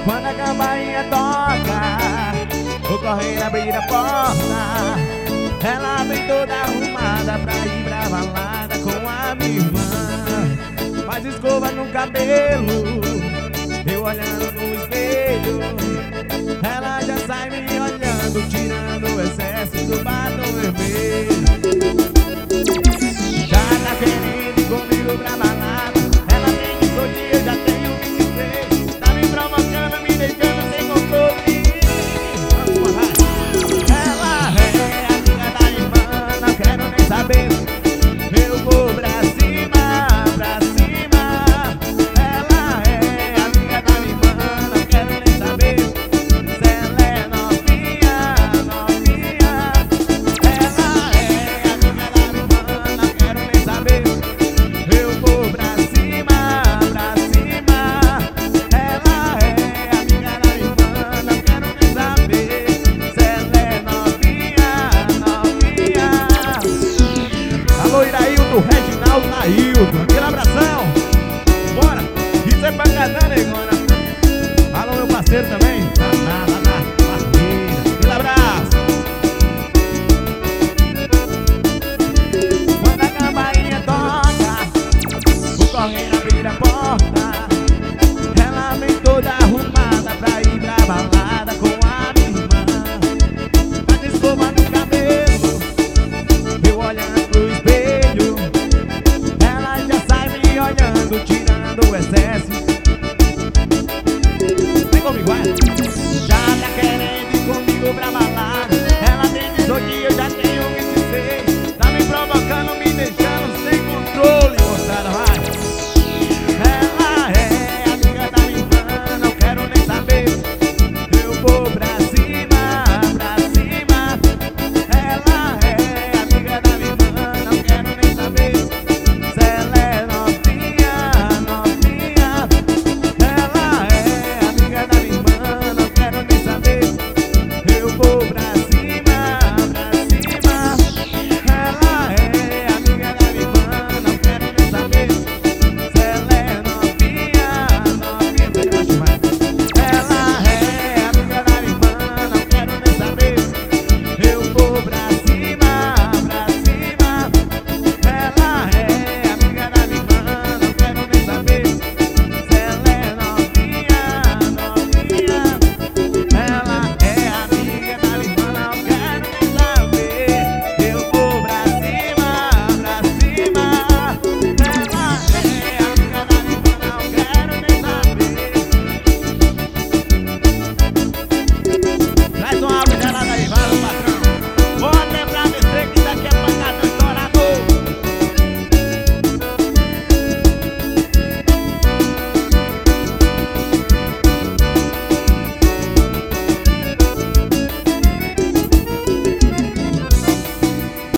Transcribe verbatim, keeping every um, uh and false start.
Quando a campainha toca, vou correr abrir a porta. Ela vem toda arrumada pra ir pra balada com a minha irmã. Faz escova no cabelo, eu olhando no espelho. Ela já sai me olhando, tirando o excesso do batom vermelho. Já tá querendo ir comigo pra balada. Ela tem dezoito e eu já tenho vinte e três. Tá me provocando, me deixando sem controle. Ela é amiga da irmã, não quero nem saber. Eu vou pra cima, pra cima. Ela é amiga da irmã, não quero nem saber. Se ela é novinha, novinha. Ela é amiga da irmã, não quero nem saber. Eu vou pra cima, pra cima. Ela é amiga da irmã, não quero nem saber. Se ela é novinha, novinha. Alô, Iraildo, Reginaldo, Naildo, aquele abração. Bora, isso é pra casar, negona. Alô, meu parceiro também.